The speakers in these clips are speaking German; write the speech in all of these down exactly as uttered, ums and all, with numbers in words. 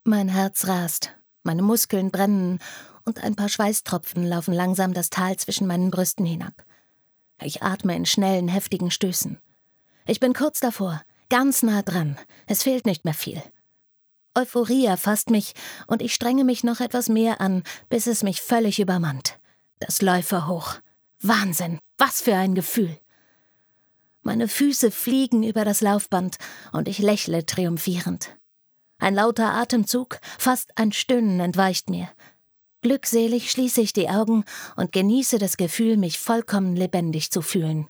Mein Herz rast, meine Muskeln brennen und ein paar Schweißtropfen laufen langsam das Tal zwischen meinen Brüsten hinab. Ich atme in schnellen, heftigen Stößen. Ich bin kurz davor, ganz nah dran. Es fehlt nicht mehr viel. Euphorie erfasst mich und ich strenge mich noch etwas mehr an, bis es mich völlig übermannt. Das Läuferhoch. Wahnsinn, was für ein Gefühl. Meine Füße fliegen über das Laufband und ich lächle triumphierend. Ein lauter Atemzug, fast ein Stöhnen entweicht mir. Glückselig schließe ich die Augen und genieße das Gefühl, mich vollkommen lebendig zu fühlen.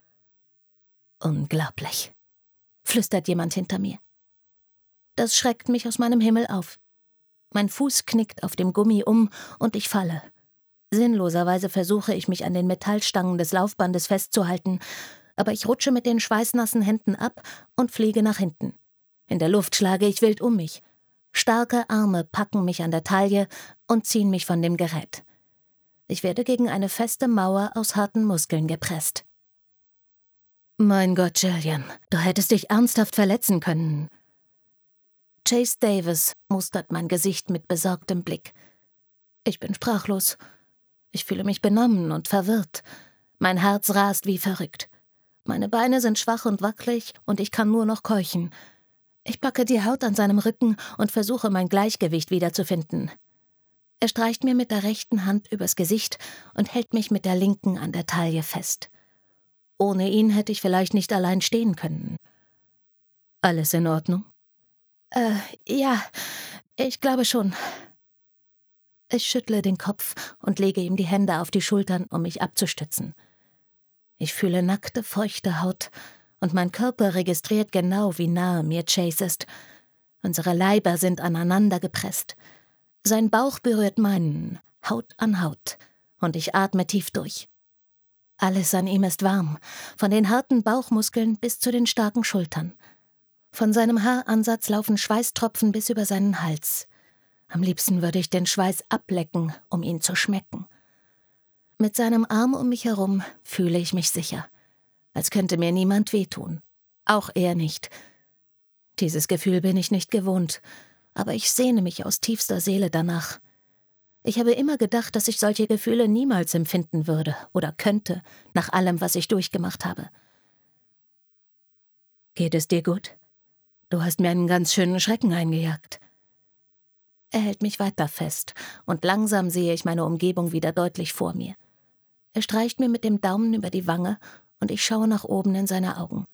Unglaublich, flüstert jemand hinter mir. Das schreckt mich aus meinem Himmel auf. Mein Fuß knickt auf dem Gummi um und ich falle. Sinnloserweise versuche ich, mich an den Metallstangen des Laufbandes festzuhalten, aber ich rutsche mit den schweißnassen Händen ab und fliege nach hinten. In der Luft schlage ich wild um mich. Starke Arme packen mich an der Taille und ziehen mich von dem Gerät. Ich werde gegen eine feste Mauer aus harten Muskeln gepresst. Mein Gott, Jillian, du hättest dich ernsthaft verletzen können. Chase Davis mustert mein Gesicht mit besorgtem Blick. Ich bin sprachlos. Ich fühle mich benommen und verwirrt. Mein Herz rast wie verrückt. Meine Beine sind schwach und wackelig und ich kann nur noch keuchen. Ich packe die Haut an seinem Rücken und versuche, mein Gleichgewicht wiederzufinden. Er streicht mir mit der rechten Hand übers Gesicht und hält mich mit der linken an der Taille fest. Ohne ihn hätte ich vielleicht nicht allein stehen können. Alles in Ordnung? Äh, ja, ich glaube schon. Ich schüttle den Kopf und lege ihm die Hände auf die Schultern, um mich abzustützen. Ich fühle nackte, feuchte Haut und mein Körper registriert genau, wie nahe mir Chase ist. Unsere Leiber sind aneinander gepresst. Sein Bauch berührt meinen, Haut an Haut, und ich atme tief durch. Alles an ihm ist warm, von den harten Bauchmuskeln bis zu den starken Schultern. Von seinem Haaransatz laufen Schweißtropfen bis über seinen Hals. Am liebsten würde ich den Schweiß ablecken, um ihn zu schmecken. Mit seinem Arm um mich herum fühle ich mich sicher, als könnte mir niemand wehtun. Auch er nicht. Dieses Gefühl bin ich nicht gewohnt, aber ich sehne mich aus tiefster Seele danach. Ich habe immer gedacht, dass ich solche Gefühle niemals empfinden würde oder könnte, nach allem, was ich durchgemacht habe. Geht es dir gut? Du hast mir einen ganz schönen Schrecken eingejagt. Er hält mich weiter fest, und langsam sehe ich meine Umgebung wieder deutlich vor mir. Er streicht mir mit dem Daumen über die Wange, und ich schaue nach oben in seine Augen.